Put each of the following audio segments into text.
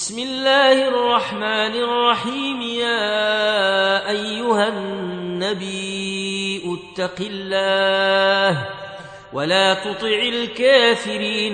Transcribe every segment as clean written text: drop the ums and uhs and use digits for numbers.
بسم الله الرحمن الرحيم. يا أيها النبي اتق الله ولا تطع الكافرين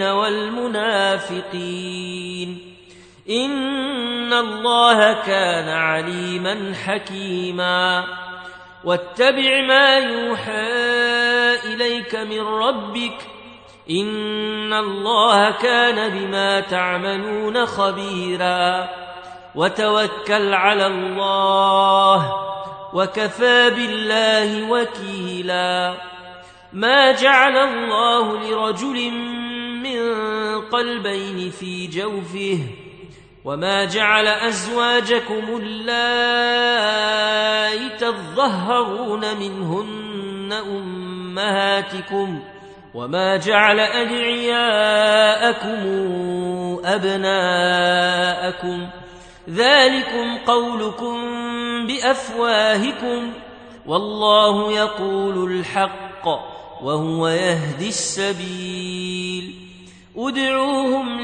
والمنافقين إن الله كان عليما حكيما. واتبع ما يوحى إليك من ربك إن الله كان بما تعملون خبيرا. وتوكل على الله وكفى بالله وكيلا. ما جعل الله لرجل من قلبين في جوفه وما جعل أزواجكم اللائي تظهرون منهن أمهاتكم وما جعل أدعياءكم أبناءكم ذلكم قولكم بأفواهكم والله يقول الحق وهو يهدي السبيل. ادعوهم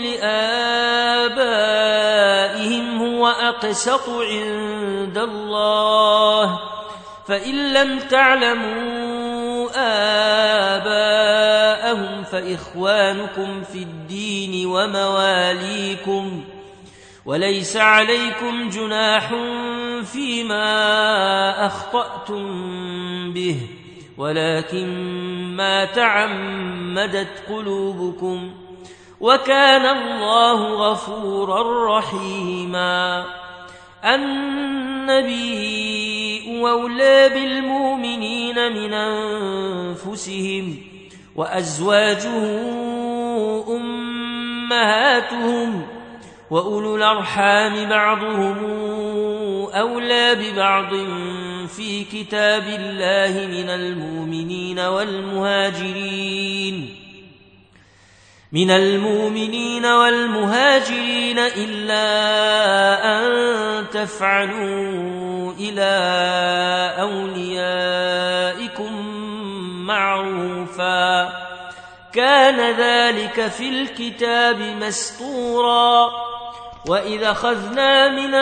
لآبائهم هو أقسط عند الله فإن لم تعلموا آباءهم فإخوانكم في الدين ومواليكم وليس عليكم جناح فيما أخطأتم به ولكن ما تعمدت قلوبكم وكان الله غفورا رحيما. النبي أولى بالمؤمنين من أنفسهم وأزواجه أمهاتهم وأولو الأرحام بعضهم أولى ببعض في كتاب الله من المؤمنين والمهاجرين إلا أن تفعلوا إلى أوليائكم معروفا كان ذلك في الكتاب مسطورا. وإذا أخذنا من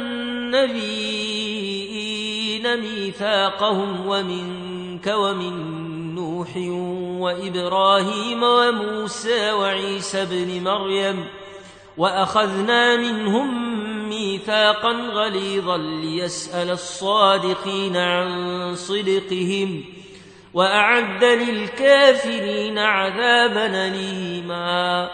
النبيين ميثاقهم ومنك ومن نوح وإبراهيم وموسى وعيسى بن مريم وأخذنا منهم ميثاقا غليظا ليسأل الصادقين عن صدقهم وأعد للكافرين عذابا أليما.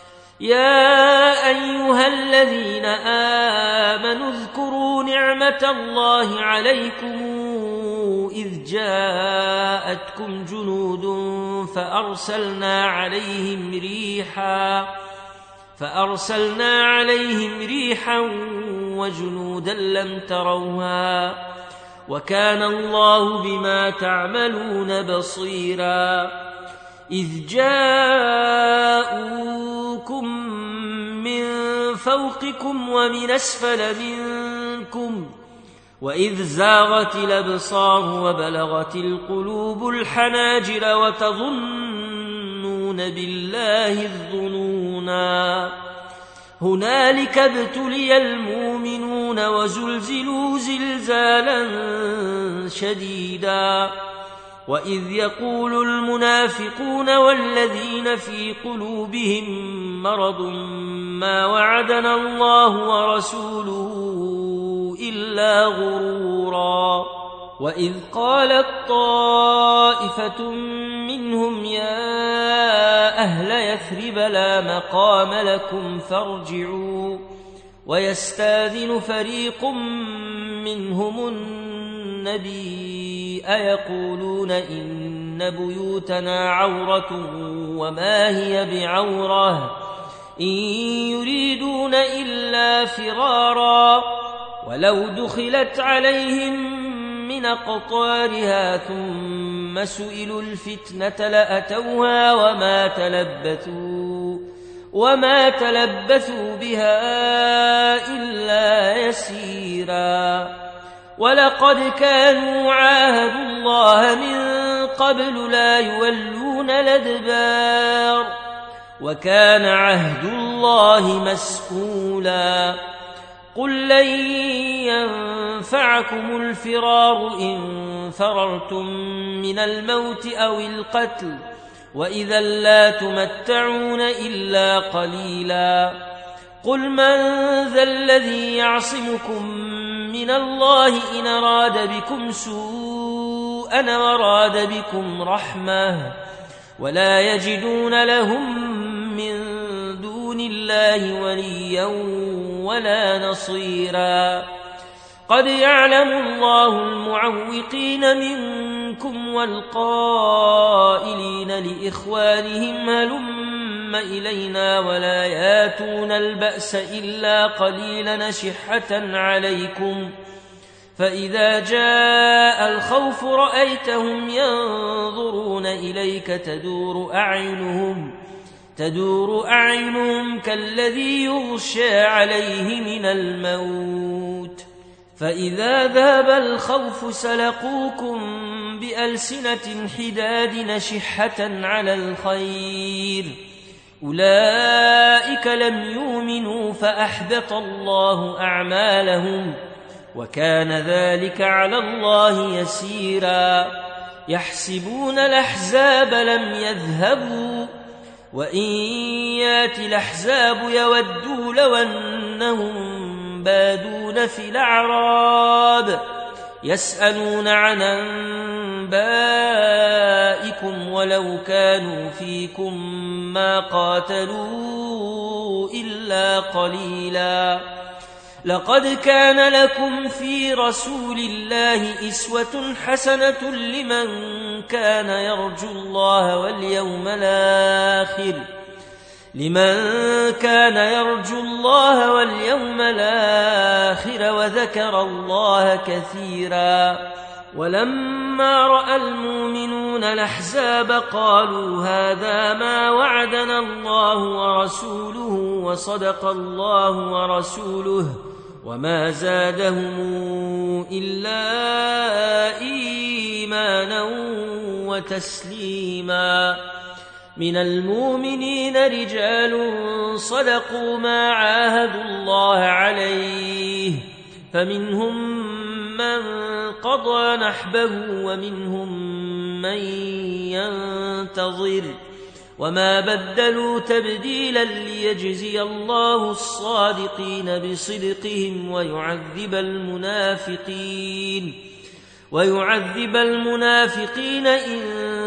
يا أيها الذين آمنوا اذكروا نعمة الله عليكم إذ جاءتكم جنود فأرسلنا عليهم ريحا وجنودا لم تروها وكان الله بما تعملون بصيرا. إذ جاءوكم من فوقكم ومن أسفل منكم وإذ زاغت الأبصار وبلغت القلوب الحناجر وتظنون بالله الظنونا. هنالك ابتلي المؤمنون وزلزلوا زلزالا شديدا. وإذ يقول المنافقون والذين في قلوبهم مرض ما وعدنا الله ورسوله إلا غرورا. وإذ قالت طائفة منهم يا أهل يثرب لا مقام لكم فارجعوا ويستاذن فريق منهم النبي أيقولون إن بيوتنا عورة وما هي بعورة إن يريدون إلا فرارا ولو دخلت عليهم من أقطارها ثم سئلوا الفتنة لأتوها وما تلبثوا بها إلا يسيرا. ولقد كانوا عاهدوا الله من قبل لا يولون الأدبار وكان عهد الله مسئولا قل لن ينفعكم الفرار إن فررتم من الموت أو القتل وإذا لا تمتعون إلا قليلا قل من ذا الذي يعصمكم من الله إن أراد بكم سوءا وراد بكم رحمة ولا يجدون لهم من دون الله وليا ولا نصيرا قد يعلم الله المعوقين منكم والقائلين لإخوانهم هلم إلينا ولا ياتون البأس إلا قليلا نشحة عليكم فإذا جاء الخوف رأيتهم ينظرون إليك تدور أعينهم كالذي يغشى عليه من الموت فإذا ذهب الخوف سلقوكم بألسنة حداد نشحة على الخير أولئك لم يؤمنوا فأحبط الله أعمالهم وكان ذلك على الله يسيرا يحسبون الأحزاب لم يذهبوا وإن يات الأحزاب يودوا لو أنهم بادون في الأعراب يسألون عن أنبائكم ولو كانوا فيكم ما قاتلوا إلا قليلا لقد كان لكم في رسول الله أسوة حسنة لمن كان يرجو الله واليوم الآخر وذكر الله كثيرا ولما رأى المؤمنون الأحزاب قالوا هذا ما وعدنا الله ورسوله وصدق الله ورسوله وما زادهم إلا إيمانا وتسليما من المؤمنين رجال صدقوا ما عاهدوا الله عليه فمنهم من قضى نحبه ومنهم من ينتظر وما بدلوا تبديلا ليجزي الله الصادقين بصدقهم ويعذب المنافقين إن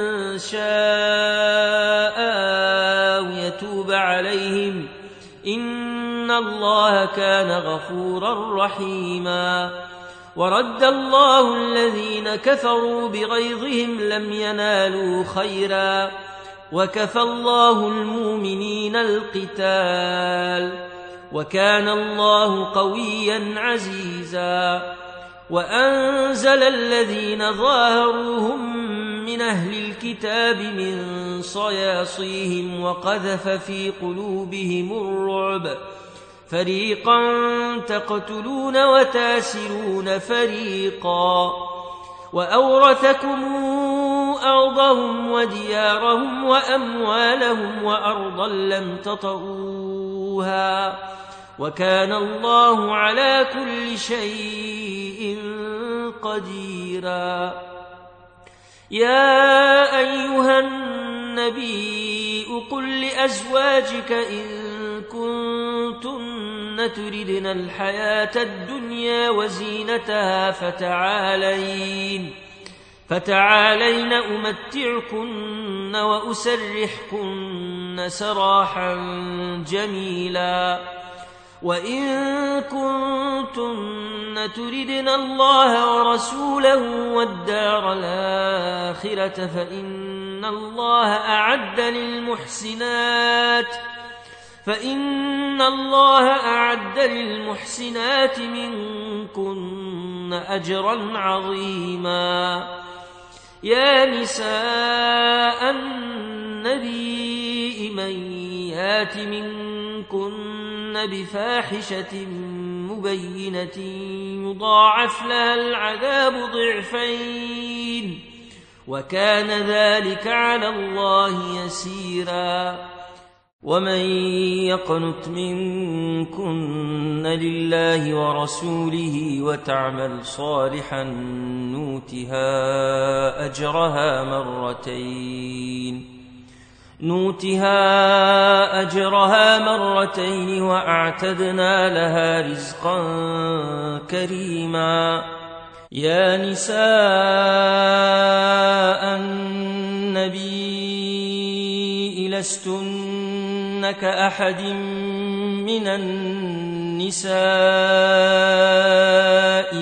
شاء ويتوب عليهم إن الله كان غفورا رحيما ورد الله الذين كفروا بغيظهم لم ينالوا خيرا وكفى الله المؤمنين القتال وكان الله قويا عزيزا وأنزل الذين ظاهروهم من أهل الكتاب من صياصيهم وقذف في قلوبهم الرعب فريقا تقتلون وتاسرون فريقا وأورثكم أرضهم وديارهم وأموالهم وأرضا لم تطئوها وكان الله على كل شيء قديرا يا أيها النبي قل لأزواجك إن كنتن تردن الحياة الدنيا وزينتها فتعالين أمتعكن وأسرحكن سراحا جميلا وإن كنتن تردن الله ورسوله والدار الآخرة فإن الله أعد للمحسنات منكن أجرا عظيما يا نساء النبي من يات منكن بفاحشة مبينة يضاعف لها العذاب ضعفين وكان ذلك على الله يسيرا ومن يقنت منكن لله ورسوله وتعمل صالحا نؤتها أجرها مرتين وأعتدنا لها رزقا كريما. يا نساء النبي لستن كأحد من النساء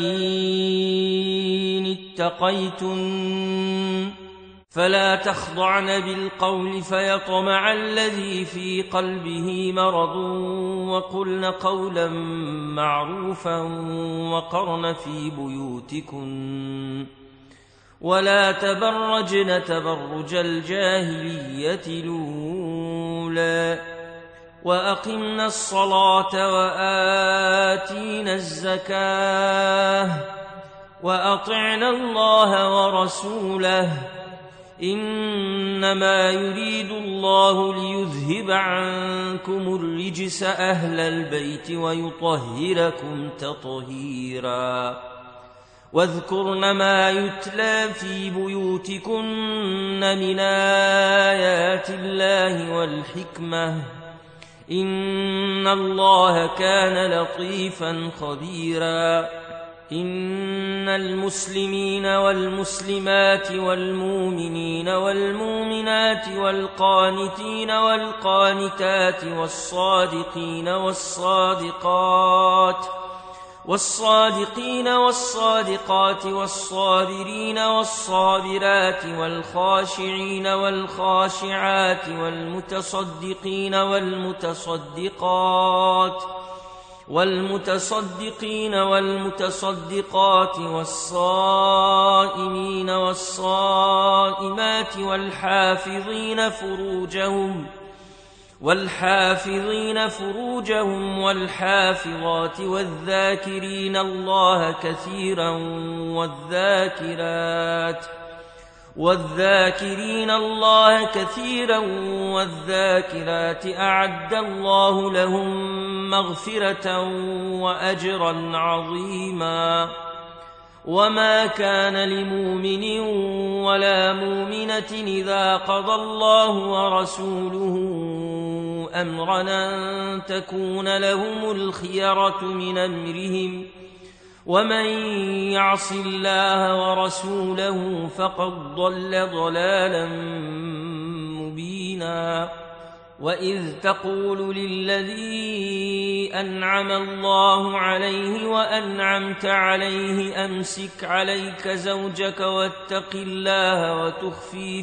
إن اتقيتن فلا تخضعن بالقول فيطمع الذي في قلبه مرض وقلن قولا معروفا وقرن في بيوتكن ولا تبرجن تبرج الجاهلية الأولى وأقمنا الصلاة وآتينا الزكاة وأطعنا الله ورسوله إنما يريد الله ليذهب عنكم الرجس أهل البيت ويطهركم تطهيرا. واذكرن ما يتلى في بيوتكن من آيات الله والحكمة إن الله كان لطيفا خبيرا. إن المسلمين والمسلمات والمؤمنين والمؤمنات والقانتين والقانتات والصادقين والصادقات والصابرين والصابرات والخاشعين والخاشعات والمتصدقين والمتصدقات والصائمين والصائمات والحافظين فروجهم والحافظات والذاكرين الله كثيرا والذاكرات أعد الله لهم مغفرة وأجرا عظيما. وما كان لمؤمن ولا مؤمنة إذا قضى الله ورسوله أمرا أن تكون لهم الخيرة من أمرهم ومن يعص الله ورسوله فقد ضل ضلالا مبينا. وإذ تقول للذي أنعم الله عليه وأنعمت عليه أمسك عليك زوجك واتق الله وتخفي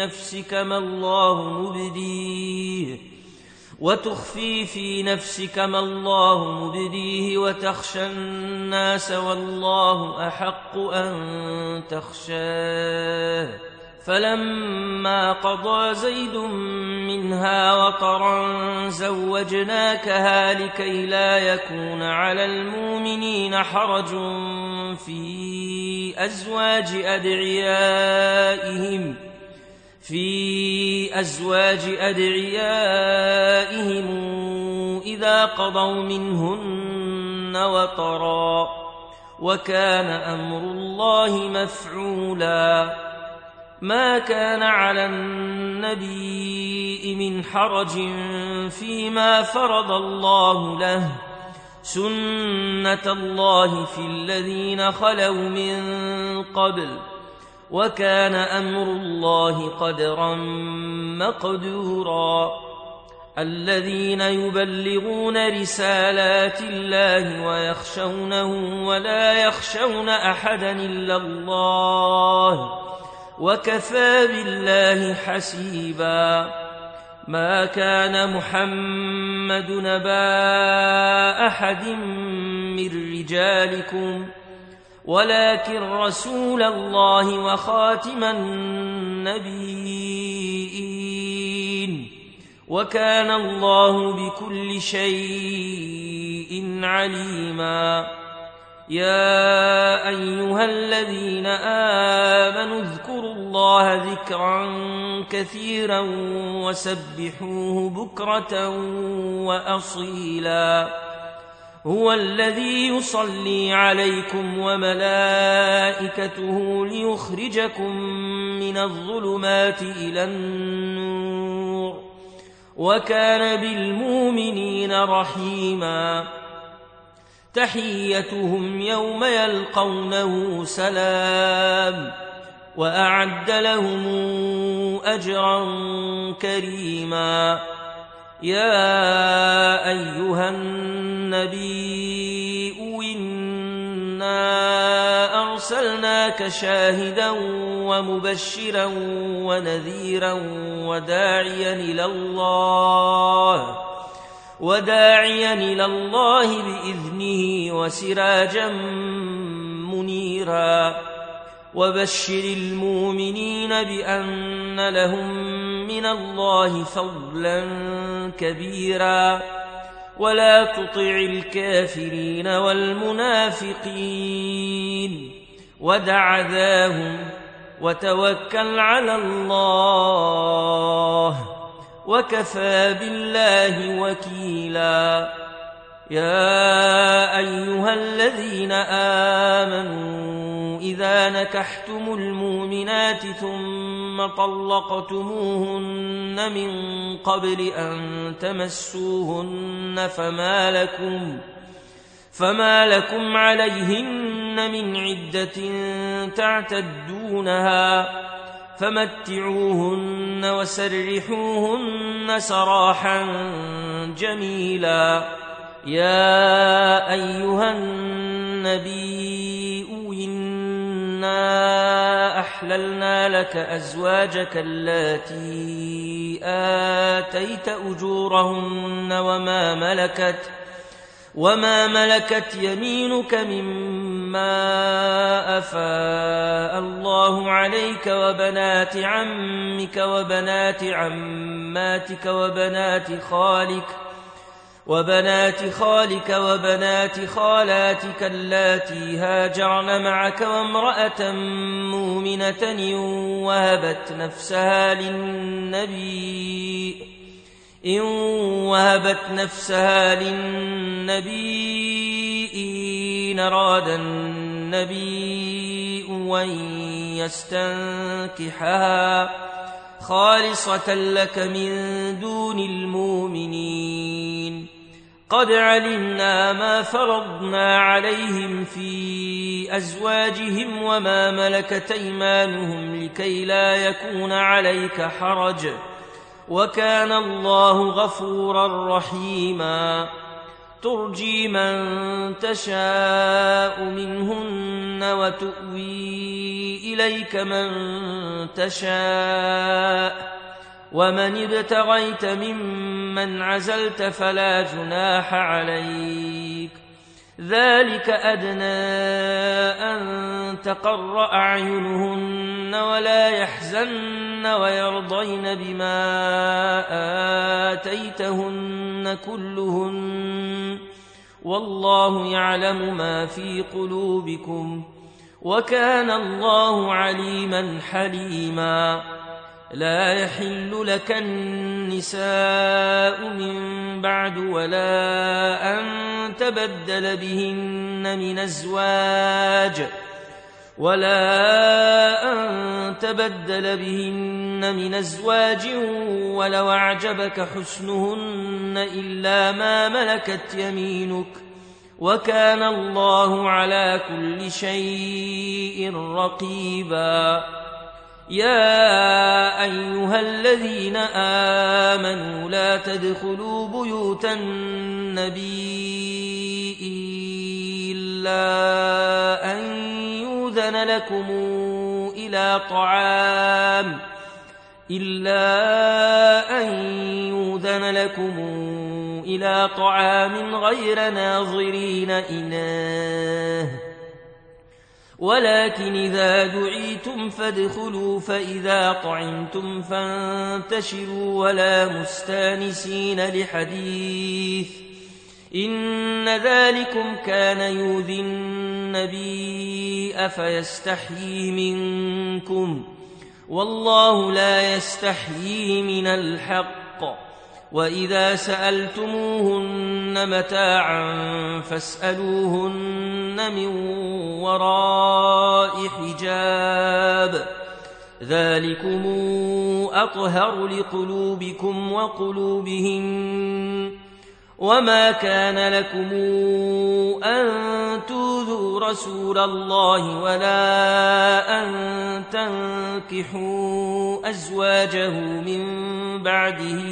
في نفسك ما الله مبديه وتخشى الناس والله أحق أن تخشاه. فلما قضى زيد منها وطرا زوجناكها لكي لا يكون على المؤمنين حرج في أزواج أدعيائهم إذا قضوا منهن وطرا وكان أمر الله مفعولا. ما كان على النبي من حرج فيما فرض الله له سنة الله في الذين خلوا من قبل وكان أمر الله قدرا مقدورا. الذين يبلغون رسالات الله ويخشونه ولا يخشون أحدا إلا الله وكفى بالله حسيبا. ما كان محمد نبا أحد من رجالكم ولكن رسول الله وخاتم النبيين وكان الله بكل شيء عليما. يا أيها الذين آمنوا اذكروا الله ذكرا كثيرا وسبحوه بكرة وأصيلا هو الذي يصلي عليكم وملائكته ليخرجكم من الظلمات إلى النور وكان بالمؤمنين رحيما تحيتهم يوم يلقونه سلام وأعد لهم أجرا كريما يا أيها النبي إنا أرسلناك شاهدا ومبشرا ونذيرا وداعيا إلى الله بإذنه وسراجا منيرا وبشر المؤمنين بأن لهم من الله فضلا كبيرا ولا تطع الكافرين والمنافقين ودع ذاهم وتوكل على الله وكفى بالله وكيلا يا أيها الذين آمنوا إذا نكحتم المؤمنات ثم طلقتموهن من قبل أن تمسوهن فما لكم عليهن من عدة تعتدونها فمتعوهن وسرحوهن سراحا جميلا يا أيها النبي إنا أحللنا لك أزواجك اللاتي آتيت أجورهن وما ملكت يمينك مما أفاء الله عليك وبنات عمك وبنات عماتك وبنات خالك وبنات خالاتك اللاتي هاجرن معك وامرأة مؤمنة إن وهبت نفسها للنبي إن أراد النبي أن يستنكحها خالصة لك من دون المؤمنين قد علمنا ما فرضنا عليهم في أزواجهم وما ملكت أيمانهم لكي لا يكون عليك حرج وكان الله غفورا رحيما ترجي من تشاء منهن وتؤوي إليك من تشاء ومن ابتغيت ممن عزلت فلا جناح عليك ذلك أدنى أن تقر أعينهن ولا يحزن ويرضين بما آتيتهن كلهن والله يعلم ما في قلوبكم وكان الله عليما حليما لا يحل لك النساء من بعد ولا أن تبدل بهن من أزواج ولو أعجبك حسنهن إلا ما ملكت يمينك وكان الله على كل شيء رقيبا يا أيها الذين آمنوا لا تدخلوا بيوت النبي إلا أن يؤذن لكم إلى طعام غير ناظرين إناه ولكن إذا دعيتم فادخلوا فإذا طعمتم فانتشروا ولا مستانسين لحديث إن ذلكم كان يؤذي النبي أفيستحيي منكم والله لا يستحيي من الحق وإذا سألتموهن متاعا فاسألوهن من وراء حجاب ذلكم أطهر لقلوبكم وقلوبهم وما كان لكم أن تؤذوا رسول الله ولا أن تنكحوا أزواجه من بعده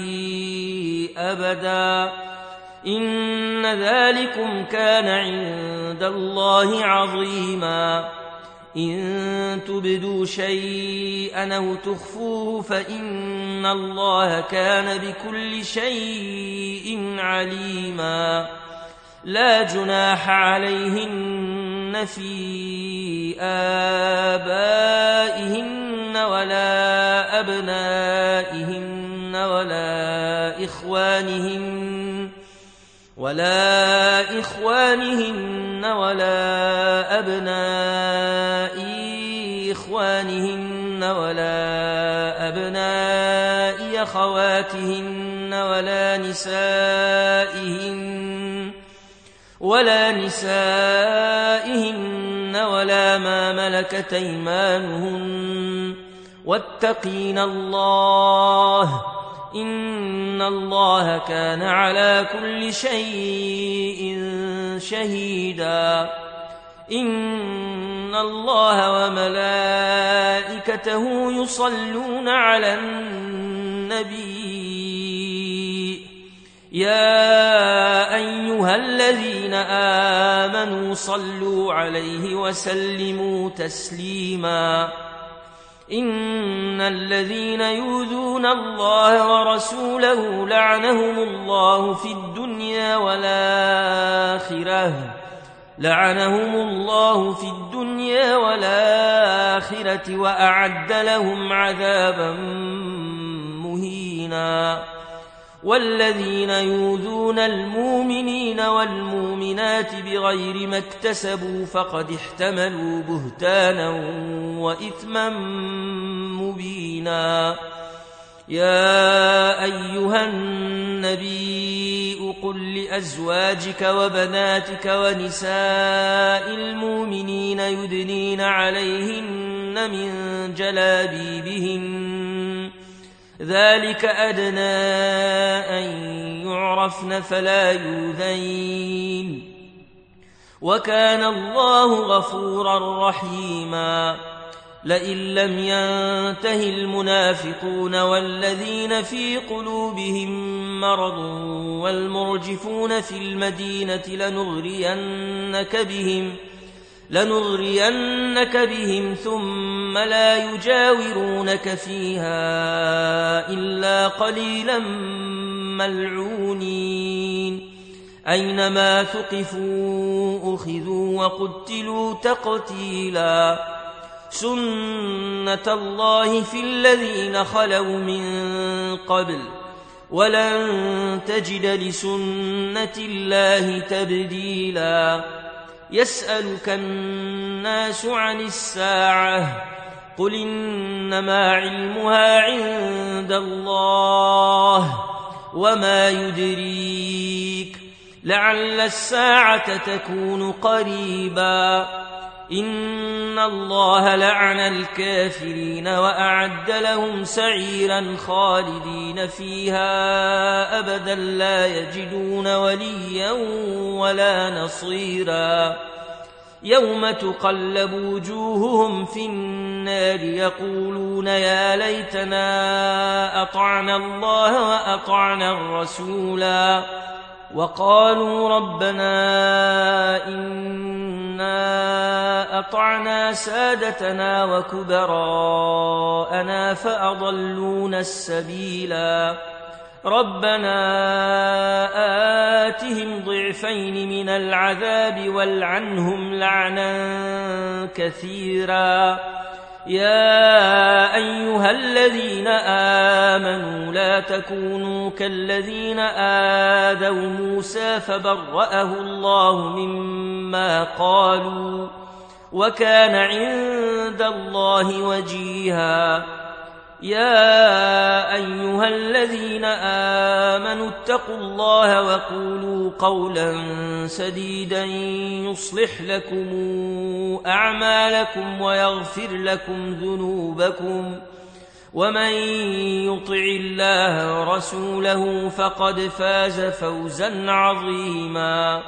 أبدا إن ذلكم كان عند الله عظيما إن تبدوا شيئا أو تخفوه فإن الله كان بكل شيء عليما لا جناح عليهن في آبائهن ولا أبنائهن ولا إخوانهن ولا أبناء إخوانهن ولا أبناء أخواتهن ولا نسائهن ولا ما ملكت أيمانهن واتقين الله إن الله كان على كل شيء شهيدا إن الله وملائكته يصلون على النبي يا أيها الذين آمنوا صلوا عليه وسلموا تسليما إن الذين يؤذون الله ورسوله لعنهم الله في الدنيا والآخرة وأعد لهم عذابا مهينا والذين يؤذون المؤمنين والمؤمنات بغير ما اكتسبوا فقد احتملوا بهتانا وإثما مبينا يا أيها النبي قل لأزواجك وبناتك ونساء المؤمنين يدنين عليهن من جلابيبهن ذلك أدنى أن يعرفن فلا يؤذين وكان الله غفورا رحيما لئن لم ينته المنافقون والذين في قلوبهم مرض والمرجفون في المدينة لنغرينك بهم ثم لا يجاورونك فيها إلا قليلا ملعونين أينما ثقفوا أخذوا وقتلوا تقتيلا سنة الله في الذين خلوا من قبل ولن تجد لسنة الله تبديلا يسألك الناس عن الساعة قل إنما علمها عند الله وما يدريك لعل الساعة تكون قريبا إن الله لعن الكافرين وأعد لهم سعيرا خالدين فيها أبدا لا يجدون وليا ولا نصيرا يوم تقلب وجوههم في النار يقولون يا ليتنا أطعنا الله وأطعنا الرسولا وقالوا ربنا إنا أطعنا سادتنا وكبراءنا فأضلونا السبيلا ربنا آتهم ضعفين من العذاب والعنهم لعنا كثيرا يا أيها الذين آمنوا لا تكونوا كالذين آذوا موسى فبرأه الله مما قالوا وكان عند الله وجيها يا أيها الذين آمنوا اتقوا الله وقولوا قولا سديدا يصلح لكم أعمالكم ويغفر لكم ذنوبكم ومن يطع الله ورسوله فقد فاز فوزا عظيما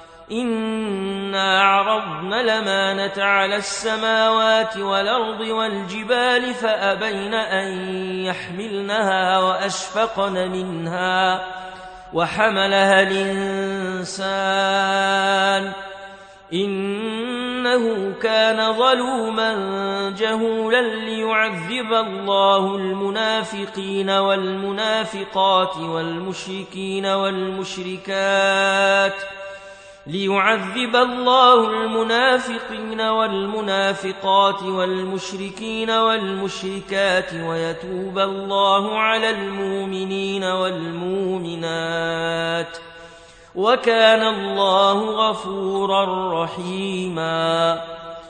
إنا عرضنا الأمانة على السماوات والأرض والجبال فأبين أن يحملنها وأشفقن منها وحملها الإنسان إنه كان ظلوما جهولا ليعذب الله المنافقين والمنافقات والمشركين والمشركات ويتوب الله على المؤمنين والمؤمنات وكان الله غفورا رحيما